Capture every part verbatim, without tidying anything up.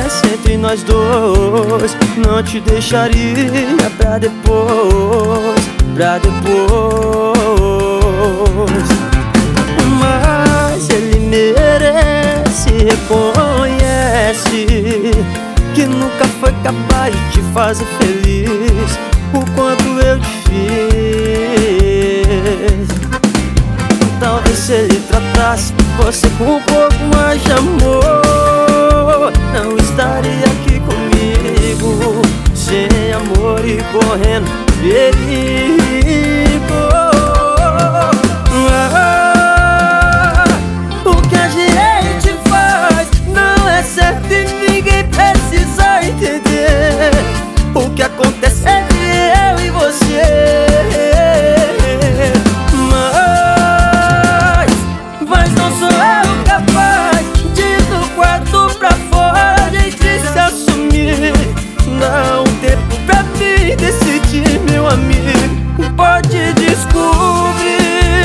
acontece entre nós dois não te deixaria pra depois, pra depois. Mas ele merece, reconhece que nunca foi capaz de te fazer feliz o quanto eu te fiz. Talvez se ele tratasse você com um pouco mais de amor, não estaria aqui comigo, sem amor e correndo perigo. Ah, o que a gente faz não é certo e ninguém precisa entender. O que acontece entre eu e você. Mas não sou eu capaz de ir do quarto pra fora a gente se assumir. Dá um tempo pra mim decidir, meu amigo, pode descobrir.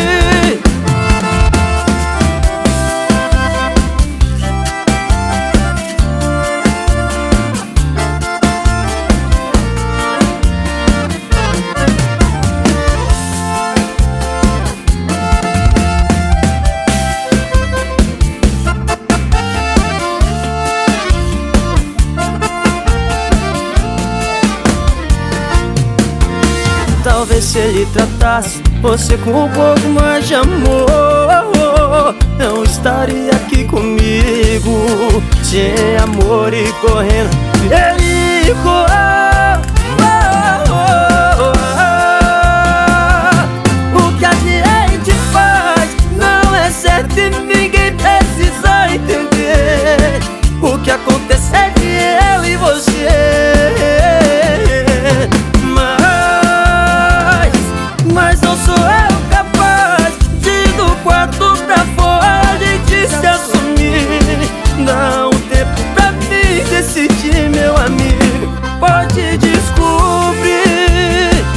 Talvez se ele tratasse você com um pouco mais de amor, não estaria aqui comigo, sem amor e correndo perigo. O que a gente faz não é certo e ninguém precisa entender. O que acontece entre eu e você. Mas não sou eu capaz de ir do quarto pra fora a gente se assumir. Dá um tempo pra mim decidir, meu amigo, pode descobrir.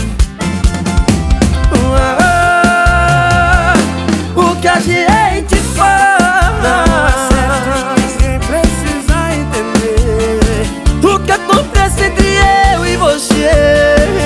Ah, o que a gente faz não é certo, ninguém precisa entender. O que acontece entre eu e você.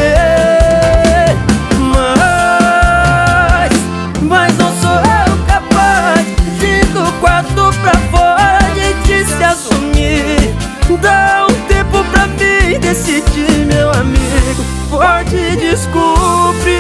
Mas não sou eu capaz de ir do quarto pra fora a gente se assumir. Dá um tempo pra mim decidir, meu amigo, pode descobrir.